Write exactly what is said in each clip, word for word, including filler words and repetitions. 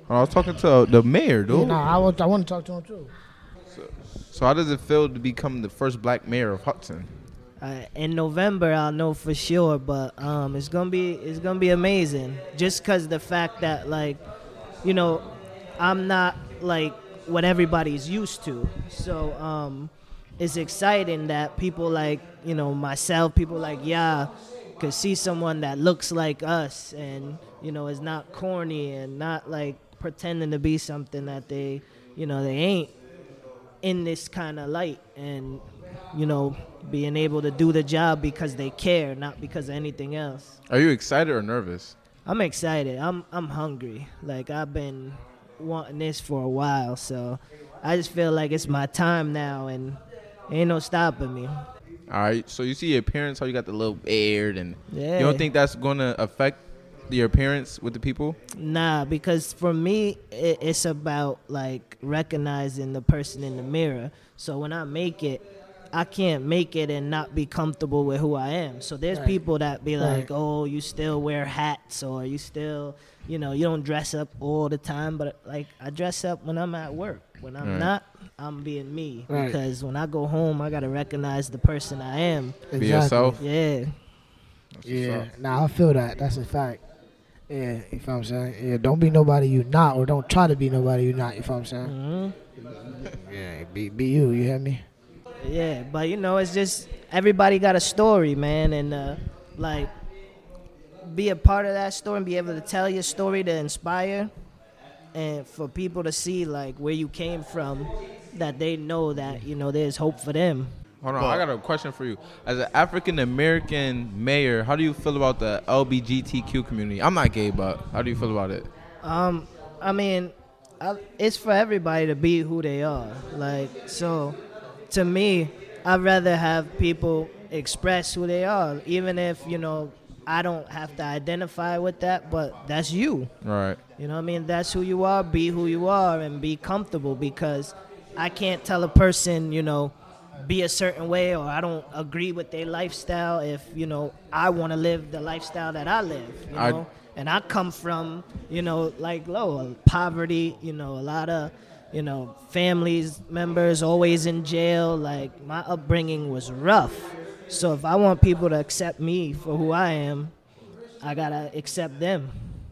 I was talking to the mayor, dude. Yeah, nah, I, was, I want to talk to him too. So, so how does it feel to become the first black mayor of Hudson? Uh, in November, I'll know for sure, but um, it's gonna be it's gonna be amazing. Just cause the fact that like, you know, I'm not like what everybody's used to. So um, it's exciting that people like you know myself, people like yeah, could see someone that looks like us and you know is not corny and not like pretending to be something that they you know they ain't in this kind of light and you know being able to do the job because they care, not because of anything else. Are you excited or nervous? I'm excited. I'm I'm hungry. Like I've been wanting this for a while, so I just feel like it's my time now, and ain't no stopping me. All right. So you see your appearance, how you got the little beard, and Yeah. you don't think that's going to affect your appearance with the people? Nah, because for me, it, it's about like recognizing the person in the mirror. So when I make it, I can't make it and not be comfortable with who I am. So there's Right. people that be like, Right. oh, you still wear hats or you still, you know, you don't dress up all the time. But like I dress up when I'm at work. When I'm Right. not, I'm being me. Right. Because when I go home, I got to recognize the person I am. Be yourself. Yeah. Yeah, nah, I feel that. That's a fact. Yeah, you feel what I'm saying? Yeah, don't be nobody you not, or don't try to be nobody you not, you feel what I'm saying? hmm Yeah, be be you, you hear me? Yeah, but you know, it's just everybody got a story, man, and uh, like be a part of that story and be able to tell your story to inspire, and for people to see like where you came from, that they know that you know there's hope for them. Hold on, I got a question for you. As an African American mayor, how do you feel about the L G B T Q community? I'm not gay, but how do you feel about it? Um, I mean, I, it's for everybody to be who they are. Like so, to me, I'd rather have people express who they are, even if you know I don't have to identify with that, but that's you. Right. You know what I mean? That's who you are. Be who you are and be comfortable, because I can't tell a person, you know, be a certain way, or I don't agree with their lifestyle if, you know, I want to live the lifestyle that I live, you I- know? And I come from, you know, like low poverty, you know, a lot of, you know, families, members always in jail. Like my upbringing was rough. So if I want people to accept me for who I am, I got to accept them.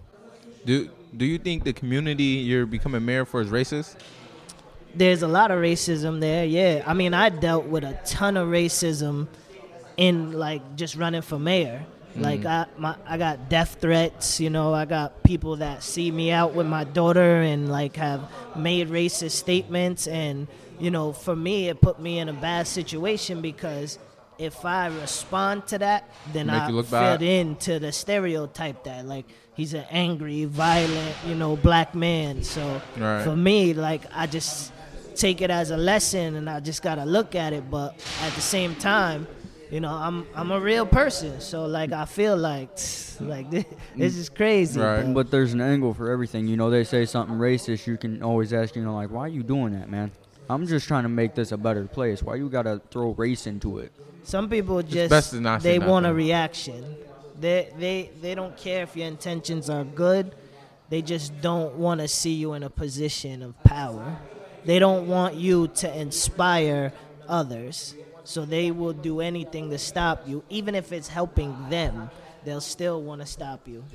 Do Do you think the community you're becoming mayor for is racist? There's a lot of racism there, yeah. I mean, I dealt with a ton of racism in, like, just running for mayor. Like, I my I got death threats, you know. I got people that see me out with my daughter and, like, have made racist statements. And, you know, for me, it put me in a bad situation, because if I respond to that, then Make I you look fit bad. into the stereotype that, like, he's an angry, violent, you know, black man. So Right. for me, like, I just take it as a lesson, and I just gotta look at it. But at the same time, you know, I'm I'm a real person, so like I feel like like this, this is crazy. Right. but- But there's an angle for everything. You know, they say something racist, you can always ask, you know, like, why are you doing that, man? I'm just trying to make this a better place. Why you gotta throw race into it? Some people just best to not say they want a nothing. reaction. They they they don't care if your intentions are good. They just don't want to see you in a position of power. They don't want you to inspire others. So they will do anything to stop you, even if it's helping them. They'll still want to stop you.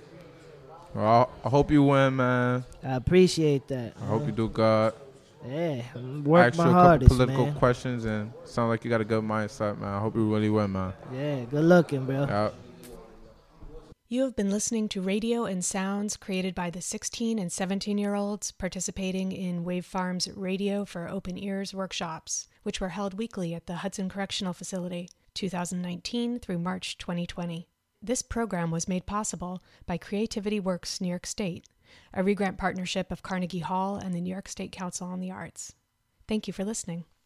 Well, I hope you win, man. I appreciate that. I hope you do good. Yeah, I'm I work asked my you a couple hardest, political man. questions, and sound like you got a good mindset, man. I hope you really win, man. Yeah, good looking, bro. Yeah. You have been listening to radio and sounds created by the sixteen and seventeen-year-olds participating in Wave Farm's Radio for Open Ears workshops, which were held weekly at the Hudson Correctional Facility, two thousand nineteen through March twenty twenty. This program was made possible by Creativity Works New York State, a regrant partnership of Carnegie Hall and the New York State Council on the Arts. Thank you for listening.